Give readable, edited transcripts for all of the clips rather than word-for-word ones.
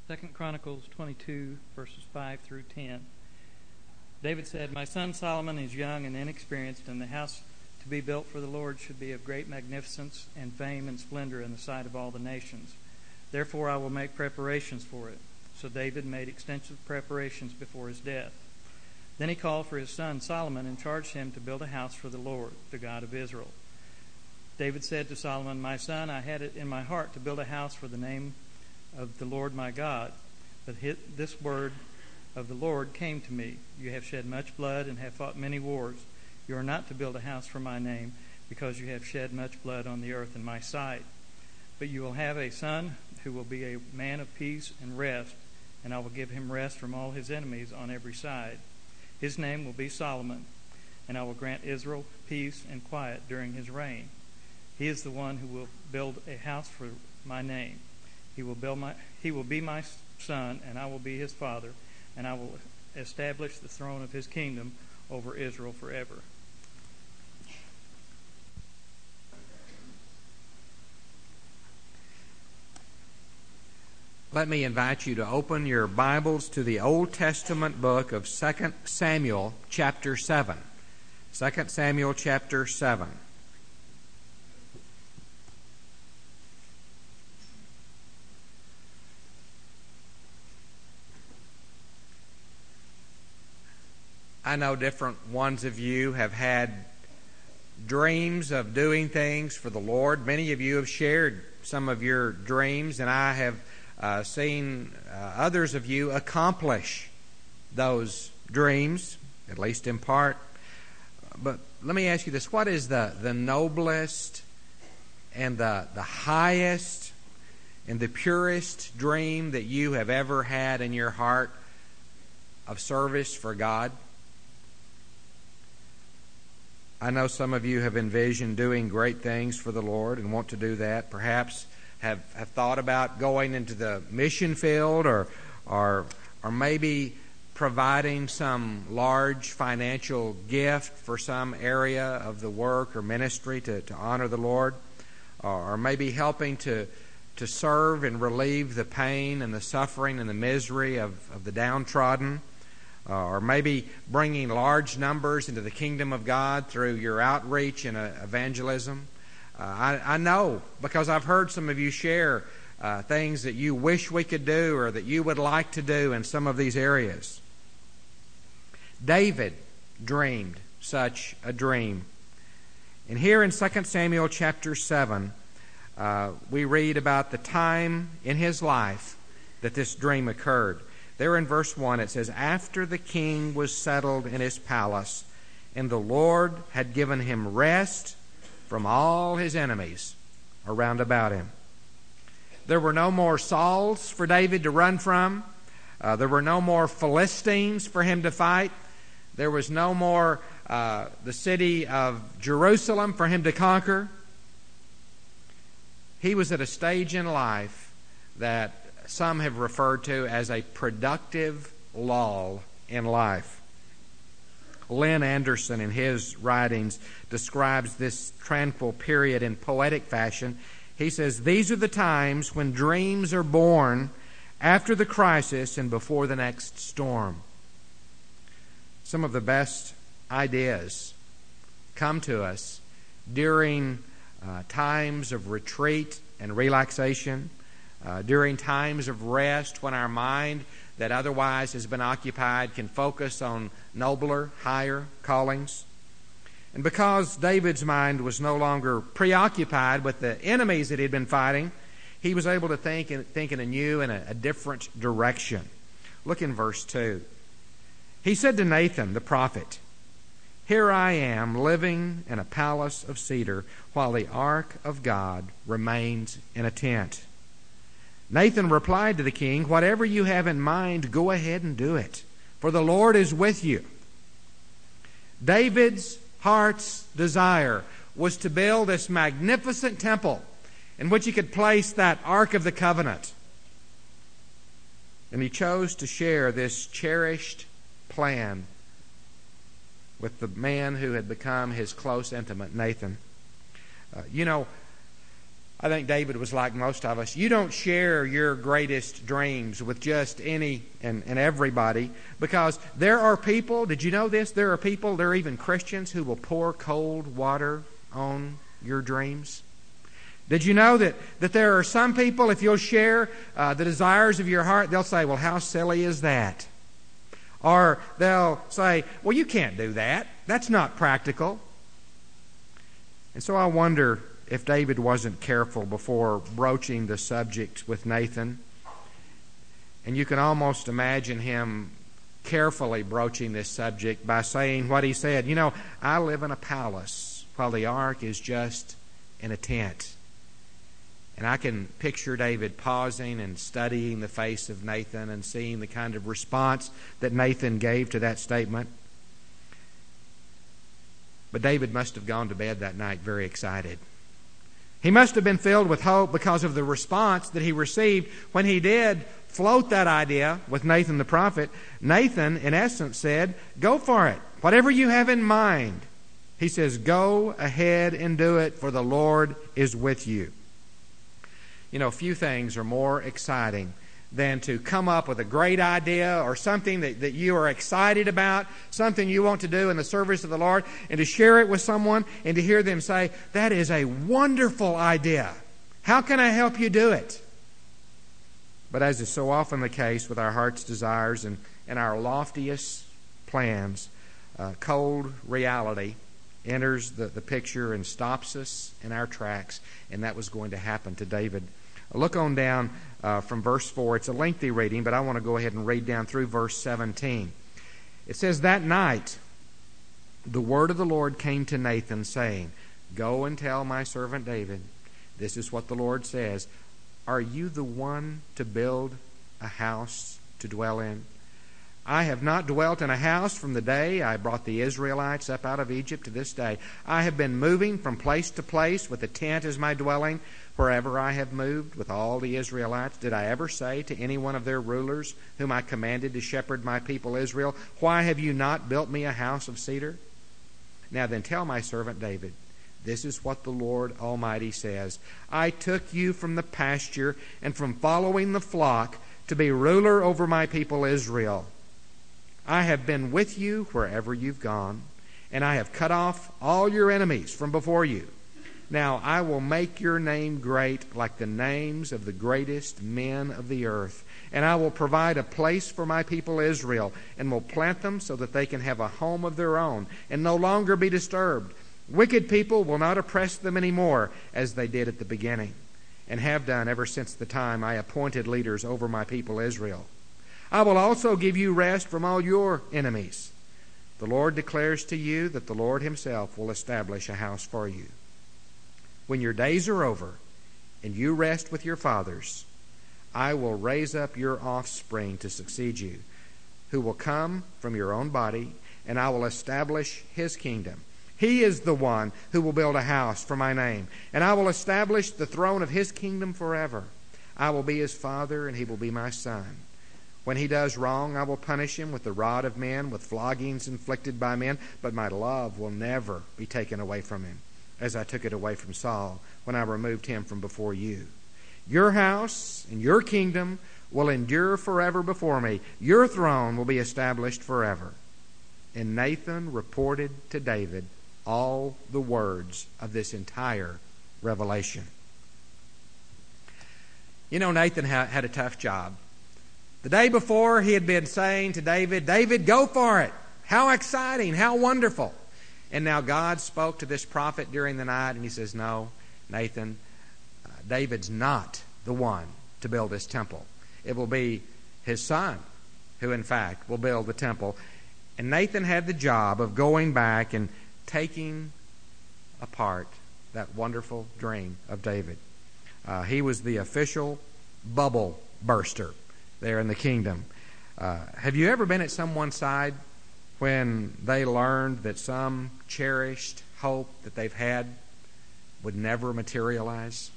2 Chronicles 22, verses 5 through 10. David said, "My son Solomon is young and inexperienced, and the house to be built for the Lord should be of great magnificence and fame and splendor in the sight of all the nations. Therefore I will make preparations for it." So David made extensive preparations before his death. Then he called for his son Solomon and charged him to build a house for the Lord, the God of Israel. David said to Solomon, "My son, I had it in my heart to build a house for the name of the Lord my God. But this word of the Lord came to me. You have shed much blood and have fought many wars. You are not to build a house for my name, because you have shed much blood on the earth in my sight. But you will have a son who will be a man of peace and rest, and I will give him rest from all his enemies on every side. His name will be Solomon, and I will grant Israel peace and quiet during his reign. He is the one who will build a house for my name. He will be my son, and I will be his father, and I will establish the throne of his kingdom over Israel forever." Let me invite you to open your Bibles to the Old Testament book of 2 Samuel chapter 7. 2 Samuel chapter 7. I know different ones of you have had dreams of doing things for the Lord. Many of you have shared some of your dreams, and I have seen others of you accomplish those dreams, at least in part. But let me ask you this. What is the noblest and the highest and the purest dream that you have ever had in your heart of service for God? I know some of you have envisioned doing great things for the Lord and want to do that. Perhaps have thought about going into the mission field or maybe providing some large financial gift for some area of the work or ministry to honor the Lord, or maybe helping to serve and relieve the pain and the suffering and the misery of the downtrodden, or maybe bringing large numbers into the kingdom of God through your outreach and evangelism. I know, because I've heard some of you share things that you wish we could do or that you would like to do in some of these areas. David dreamed such a dream. And here in 2 Samuel chapter 7, we read about the time in his life that this dream occurred. There in verse 1 it says, "After the king was settled in his palace, and the Lord had given him rest from all his enemies around about him." There were no more Sauls for David to run from. There were no more Philistines for him to fight. There was no more the city of Jerusalem for him to conquer. He was at a stage in life that some have referred to as a productive lull in life. Lynn Anderson, in his writings, describes this tranquil period in poetic fashion. He says, "These are the times when dreams are born after the crisis and before the next storm." Some of the best ideas come to us during times of retreat and relaxation, during times of rest when our mind that otherwise has been occupied can focus on nobler, higher callings. And because David's mind was no longer preoccupied with the enemies that he'd been fighting, he was able to think in a new and a different direction. Look in verse 2. He said to Nathan the prophet, "Here I am living in a palace of cedar, while the ark of God remains in a tent." Nathan replied to the king, "Whatever you have in mind, go ahead and do it, for the Lord is with you." David's heart's desire was to build this magnificent temple in which he could place that Ark of the Covenant. And he chose to share this cherished plan with the man who had become his close intimate, Nathan. I think David was like most of us. You don't share your greatest dreams with just any and everybody, because there are people, did you know this? There are even Christians who will pour cold water on your dreams. Did you know that there are some people, if you'll share the desires of your heart, they'll say, well, how silly is that? Or they'll say, well, you can't do that. That's not practical. And so I wonder if David wasn't careful before broaching the subject with Nathan. And you can almost imagine him carefully broaching this subject by saying what he said. You know, I live in a palace while the ark is just in a tent. And I can picture David pausing and studying the face of Nathan and seeing the kind of response that Nathan gave to that statement. But David must have gone to bed that night very excited. He must have been filled with hope because of the response that he received when he did float that idea with Nathan the prophet. Nathan, in essence, said, go for it. Whatever you have in mind. He says, go ahead and do it, for the Lord is with you. You know, few things are more exciting than to come up with a great idea or something that you are excited about, something you want to do in the service of the Lord, and to share it with someone and to hear them say, that is a wonderful idea. How can I help you do it? But as is so often the case with our heart's desires and our loftiest plans, cold reality enters the picture and stops us in our tracks, and that was going to happen to David. Look on down from verse 4. It's a lengthy reading, but I want to go ahead and read down through verse 17. It says, that night the word of the Lord came to Nathan, saying, go and tell my servant David, this is what the Lord says, are you the one to build a house to dwell in? I have not dwelt in a house from the day I brought the Israelites up out of Egypt to this day. I have been moving from place to place with a tent as my dwelling. Wherever I have moved with all the Israelites, did I ever say to any one of their rulers, whom I commanded to shepherd my people Israel, why have you not built me a house of cedar? Now then tell my servant David, this is what the Lord Almighty says. I took you from the pasture and from following the flock to be ruler over my people Israel. I have been with you wherever you've gone, and I have cut off all your enemies from before you. Now I will make your name great like the names of the greatest men of the earth. And I will provide a place for my people Israel, and will plant them so that they can have a home of their own and no longer be disturbed. Wicked people will not oppress them anymore as they did at the beginning, and have done ever since the time I appointed leaders over my people Israel. I will also give you rest from all your enemies. The Lord declares to you that the Lord himself will establish a house for you. When your days are over and you rest with your fathers, I will raise up your offspring to succeed you, who will come from your own body, and I will establish his kingdom. He is the one who will build a house for my name, and I will establish the throne of his kingdom forever. I will be his father, and he will be my son. When he does wrong, I will punish him with the rod of men, with floggings inflicted by men, but my love will never be taken away from him, as I took it away from Saul when I removed him from before you. Your house and your kingdom will endure forever before me. Your throne will be established forever. And Nathan reported to David all the words of this entire revelation. You know, Nathan had a tough job. The day before, he had been saying to David, David, go for it. How exciting, how wonderful. And now God spoke to this prophet during the night, and he says, no, Nathan, David's not the one to build this temple. It will be his son who, in fact, will build the temple. And Nathan had the job of going back and taking apart that wonderful dream of David. He was the official bubble burster there in the kingdom. Have you ever been at someone's side when they learned that some cherished hope that they've had would never materialize?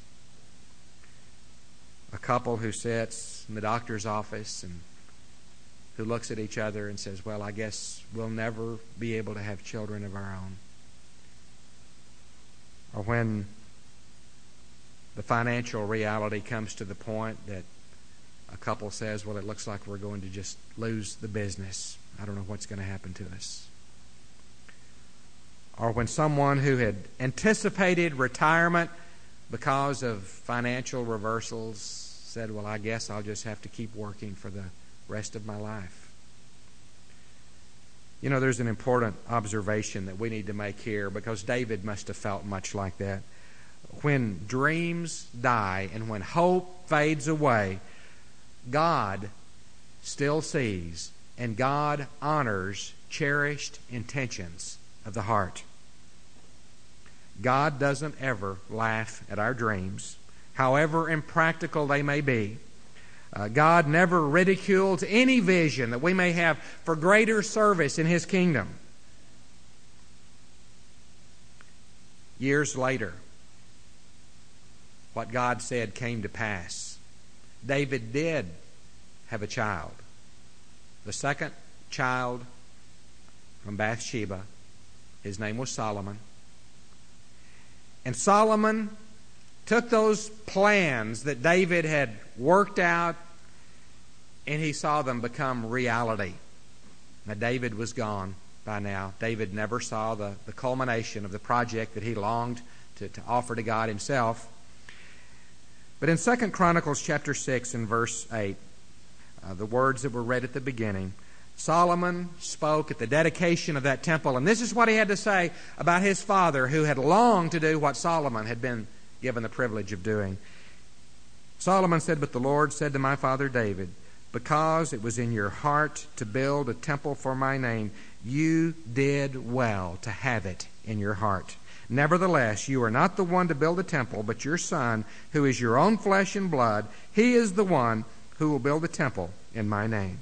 A couple who sits in the doctor's office and who looks at each other and says, well, I guess we'll never be able to have children of our own. Or when the financial reality comes to the point that a couple says, well, it looks like we're going to just lose the business. I don't know what's going to happen to us. Or when someone who had anticipated retirement because of financial reversals said, well, I guess I'll just have to keep working for the rest of my life. You know, there's an important observation that we need to make here, because David must have felt much like that. When dreams die and when hope fades away, God still sees and God honors cherished intentions of the heart. God doesn't ever laugh at our dreams, however impractical they may be. God never ridicules any vision that we may have for greater service in His kingdom. Years later, what God said came to pass. David did have a child. The second child from Bathsheba. His name was Solomon. And Solomon took those plans that David had worked out, and he saw them become reality. Now, David was gone by now. David never saw the culmination of the project that he longed to offer to God Himself. But in 2 Chronicles chapter 6 and verse 8, the words that were read at the beginning, Solomon spoke at the dedication of that temple, and this is what he had to say about his father, who had longed to do what Solomon had been given the privilege of doing. Solomon said, "But the Lord said to my father David, because it was in your heart to build a temple for my name, you did well to have it in your heart. Nevertheless, you are not the one to build a temple, but your son, who is your own flesh and blood, he is the one who will build a temple in my name."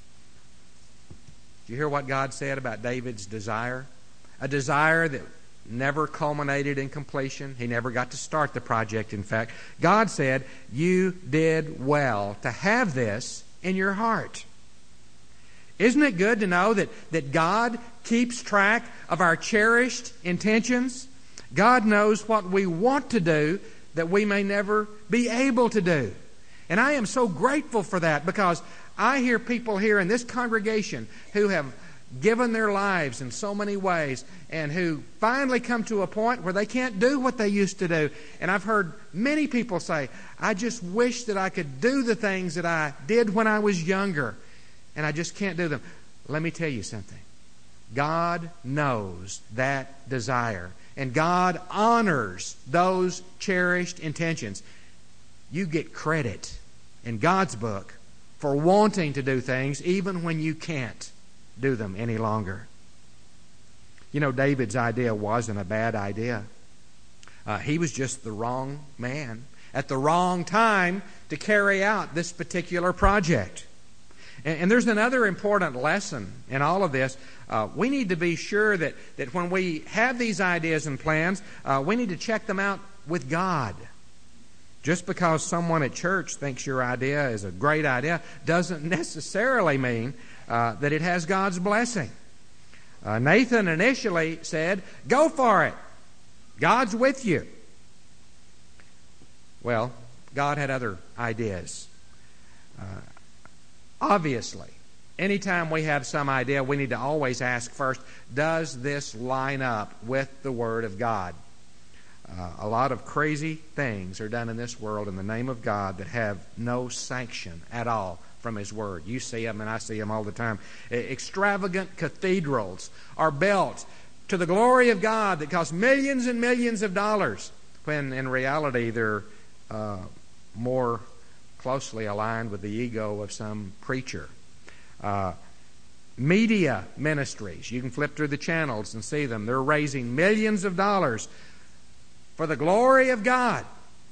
Do you hear what God said about David's desire? A desire that never culminated in completion. He never got to start the project, in fact. God said, you did well to have this in your heart. Isn't it good to know that God keeps track of our cherished intentions? God knows what we want to do that we may never be able to do. And I am so grateful for that, because I hear people here in this congregation who have given their lives in so many ways and who finally come to a point where they can't do what they used to do. And I've heard many people say, I just wish that I could do the things that I did when I was younger, and I just can't do them. Let me tell you something. God knows that desire, and God honors those cherished intentions. You get credit in God's book for wanting to do things even when you can't do them any longer. You know, David's idea wasn't a bad idea. He was just the wrong man at the wrong time to carry out this particular project. And there's another important lesson in all of this. We need to be sure that when we have these ideas and plans, we need to check them out with God. Just because someone at church thinks your idea is a great idea doesn't necessarily mean that it has God's blessing. Nathan initially said, go for it. God's with you. Well, God had other ideas. Obviously, anytime we have some idea, we need to always ask first, does this line up with the Word of God? A lot of crazy things are done in this world in the name of God that have no sanction at all from His Word. You see them, and I see them all the time. Extravagant cathedrals are built to the glory of God that cost millions and millions of dollars, when in reality they're more closely aligned with the ego of some preacher. Media ministries, you can flip through the channels and see them. They're raising millions of dollars for the glory of God,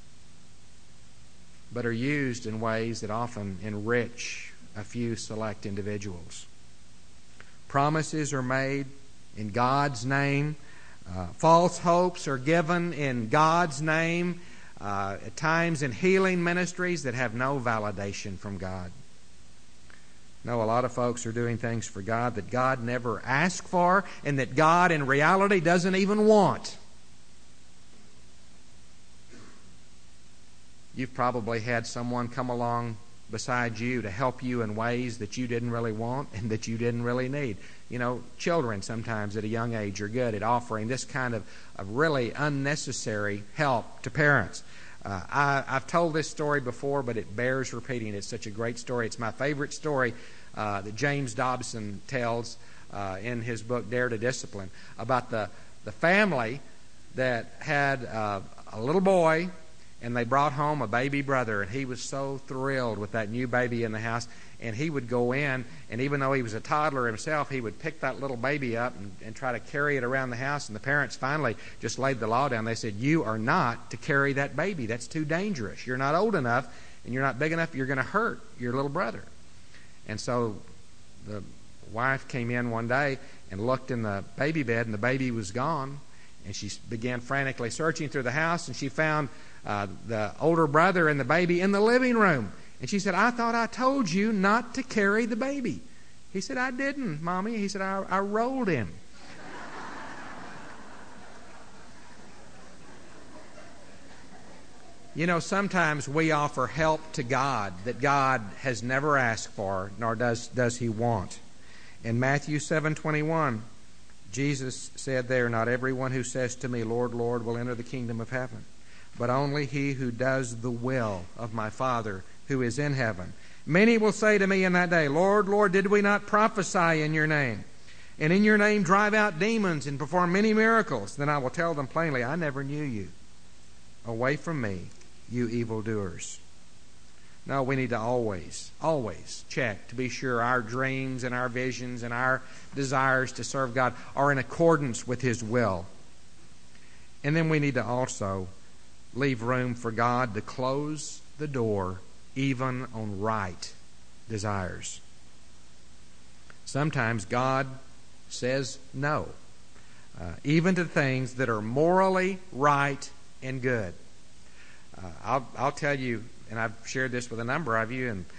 but are used in ways that often enrich a few select individuals. Promises are made in God's name. False hopes are given in God's name, at times in healing ministries that have no validation from God. No, a lot of folks are doing things for God that God never asked for, and that God in reality doesn't even want. You've probably had someone come along beside you to help you in ways that you didn't really want and that you didn't really need. You know, children sometimes at a young age are good at offering this kind of really unnecessary help to parents. I've told this story before, but it bears repeating. It's such a great story. It's my favorite story that James Dobson tells in his book, Dare to Discipline, about the family that had a little boy, and they brought home a baby brother, and he was so thrilled with that new baby in the house. And he would go in, and even though he was a toddler himself, he would pick that little baby up and try to carry it around the house. And the parents finally just laid the law down. They said, "You are not to carry that baby. That's too dangerous. You're not old enough, and you're not big enough. You're going to hurt your little brother." And so the wife came in one day and looked in the baby bed, and the baby was gone. And she began frantically searching through the house, and she found the older brother and the baby in the living room. And she said, "I thought I told you not to carry the baby." He said, "I didn't, Mommy." He said, I rolled him. You know, sometimes we offer help to God that God has never asked for, nor does He want. In Matthew 7:21, Jesus said there, "Not everyone who says to me, 'Lord, Lord,' will enter the kingdom of heaven, but only he who does the will of my Father who is in heaven. Many will say to me in that day, 'Lord, Lord, did we not prophesy in your name? And in your name drive out demons and perform many miracles?' Then I will tell them plainly, 'I never knew you. Away from me, you evildoers.'" No, we need to always check to be sure our dreams and our visions and our desires to serve God are in accordance with His will. And then we need to also leave room for God to close the door even on right desires. Sometimes God says no, even to things that are morally right and good. I'll tell you, and I've shared this with a number of you, and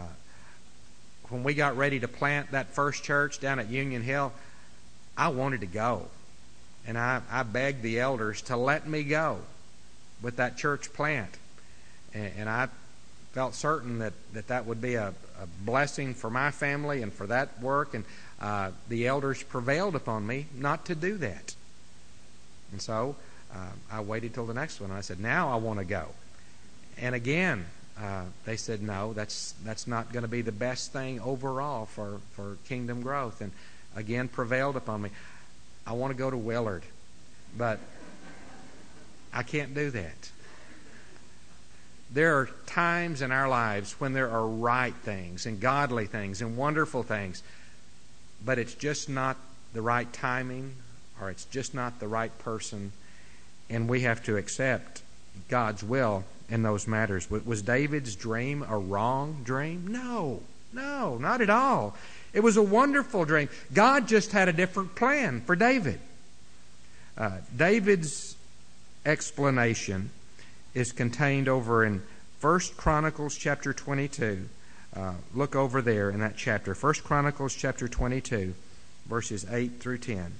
when we got ready to plant that first church down at Union Hill, I wanted to go. And I begged the elders to let me go with that church plant. And I felt certain that would be a blessing for my family and for that work. And the elders prevailed upon me not to do that. And so I waited till the next one. And I said, "Now I want to go." And again, they said, "No, that's not going to be the best thing overall for kingdom growth." And again, prevailed upon me. I want to go to Willard, but I can't do that. There are times in our lives when there are right things and godly things and wonderful things, but it's just not the right timing, or it's just not the right person, and we have to accept God's will in those matters. Was David's dream a wrong dream? No, not at all. It was a wonderful dream. God just had a different plan for David. David's explanation is contained over in 1 Chronicles chapter 22. Look over there in that chapter. 1 Chronicles chapter 22, verses 8 through 10.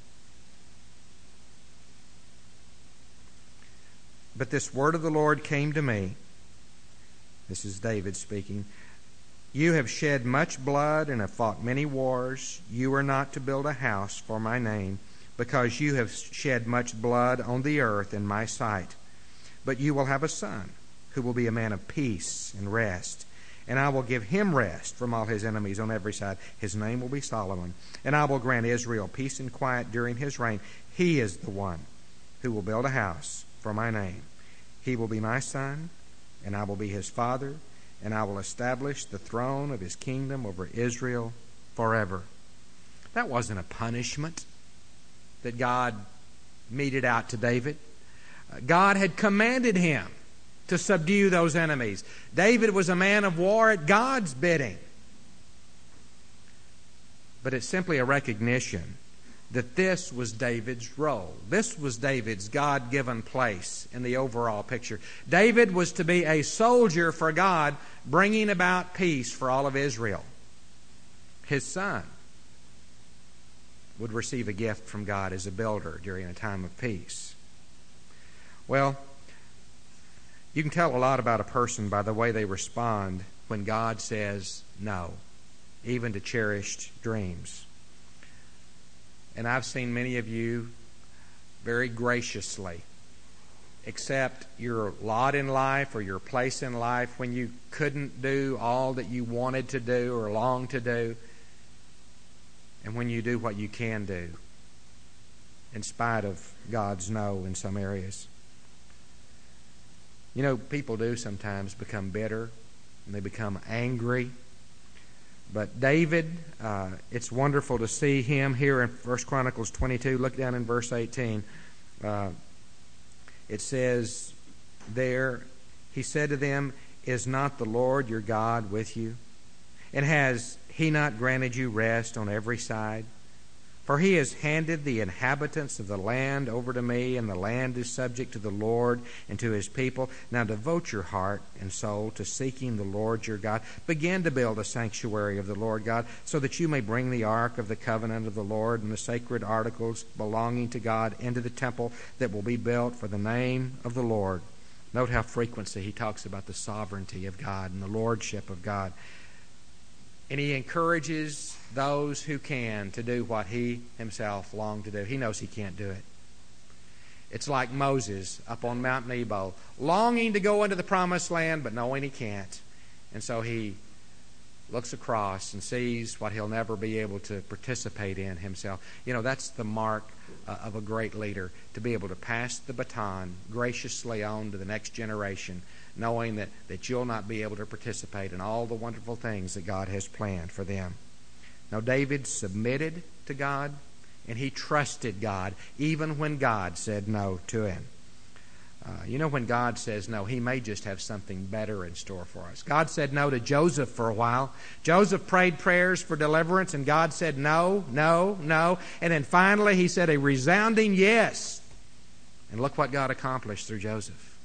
"But this word of the Lord came to me." This is David speaking. "You have shed much blood and have fought many wars. You are not to build a house for my name, because you have shed much blood on the earth in my sight. But you will have a son who will be a man of peace and rest. And I will give him rest from all his enemies on every side. His name will be Solomon. And I will grant Israel peace and quiet during his reign. He is the one who will build a house for my name. He will be my son, and I will be his father, and I will establish the throne of his kingdom over Israel forever." That wasn't a punishment that God meted out to David. God had commanded him to subdue those enemies. David was a man of war at God's bidding. But it's simply a recognition that this was David's role. This was David's God-given place in the overall picture. David was to be a soldier for God, bringing about peace for all of Israel. His son would receive a gift from God as a builder during a time of peace. Well, You can tell a lot about a person by the way they respond when God says no, even to cherished dreams. And I've seen many of you very graciously accept your lot in life or your place in life when you couldn't do all that you wanted to do or longed to do, and when you do what you can do in spite of God's no in some areas. You know, people do sometimes become bitter and they become angry. But David, it's wonderful to see him here in 1 Chronicles 22. Look down in verse 18. It says there, he said to them, "Is not the Lord your God with you? And has he not granted you rest on every side? For he has handed the inhabitants of the land over to me, and the land is subject to the Lord and to his people. Now devote your heart and soul to seeking the Lord your God. Begin to build a sanctuary of the Lord God, so that you may bring the ark of the covenant of the Lord and the sacred articles belonging to God into the temple that will be built for the name of the Lord." Note how frequently he talks about the sovereignty of God and the lordship of God. And he encourages those who can to do what he himself longed to do. He knows he can't do it. It's like Moses up on Mount Nebo, longing to go into the promised land, but knowing he can't. And so he looks across and sees what he'll never be able to participate in himself. You know, that's the mark of a great leader, to be able to pass the baton graciously on to the next generation, knowing that you'll not be able to participate in all the wonderful things that God has planned for them. Now, David submitted to God, and he trusted God, even when God said no to him. You know, when God says no, he may just have something better in store for us. God said no to Joseph for a while. Joseph prayed prayers for deliverance, and God said no, no, no. And then finally he said a resounding yes. And look what God accomplished through Joseph.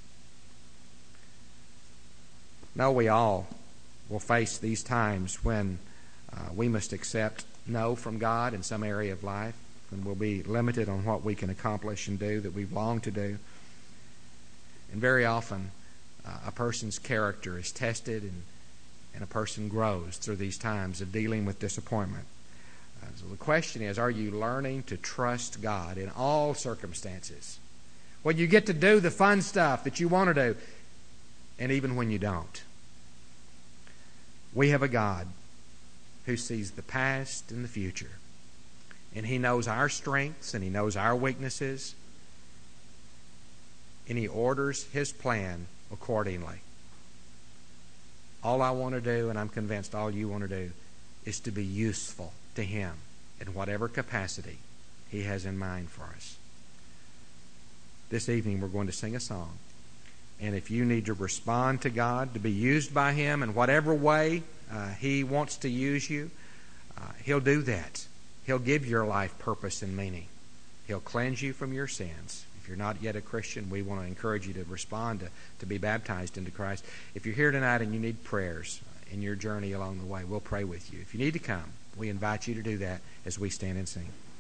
Now, we all will face these times when we must accept no from God in some area of life, and we'll be limited on what we can accomplish and do that we've longed to do. And very often, a person's character is tested, and a person grows through these times of dealing with disappointment. So the question is, are you learning to trust God in all circumstances? When you get to do the fun stuff that you want to do, and even when you don't. We have a God who sees the past and the future. And he knows our strengths and he knows our weaknesses. And he orders his plan accordingly. All I want to do, and I'm convinced all you want to do, is to be useful to him in whatever capacity he has in mind for us. This evening we're going to sing a song. And if you need to respond to God, to be used by him in whatever way he wants to use you, he'll do that. He'll give your life purpose and meaning. He'll cleanse you from your sins. If you're not yet a Christian, we want to encourage you to respond, to be baptized into Christ. If you're here tonight and you need prayers in your journey along the way, we'll pray with you. If you need to come, we invite you to do that as we stand and sing.